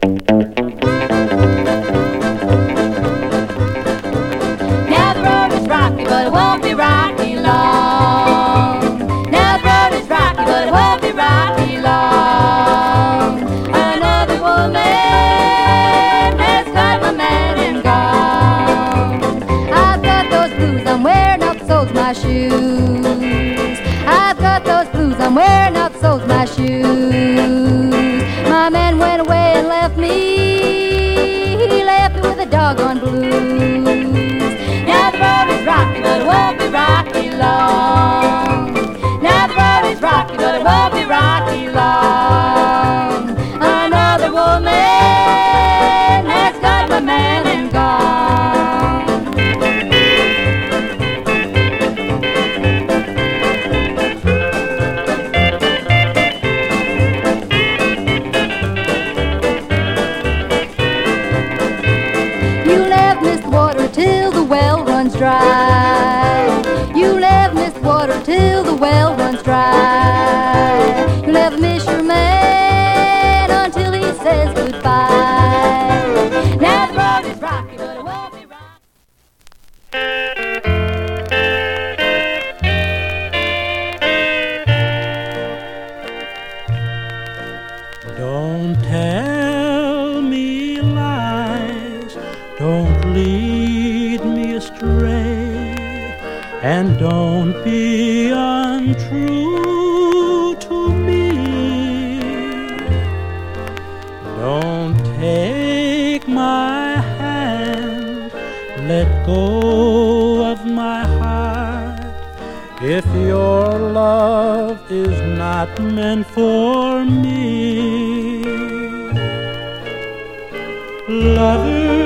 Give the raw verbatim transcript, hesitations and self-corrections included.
Now the road is rocky, but it won't be rocky long. Now the road is rocky, but it won't be rocky long. Another woman has got my man and gone. I've got those blues, I'm wearing out the soles of my shoes. I've got those blues, I'm wearing out the soles of my shoes. My man went away and left me. He left me with a doggone blues. Now the road is rocky, but it won't be rocky long. Now the road is rocky, but it won't be rocky long. Another woman has got my man and gone. You'll never miss the water till the well runs dry. You'll never miss the water till the well runs dry. You'll never miss your man until he says goodbye. Now the road is rocky, but it won't be rocky. Don't tell me lies, don't lead me astray, and don't be untrue to me. Don't take my hand, let go of my heart. If your love is not meant for me, lover,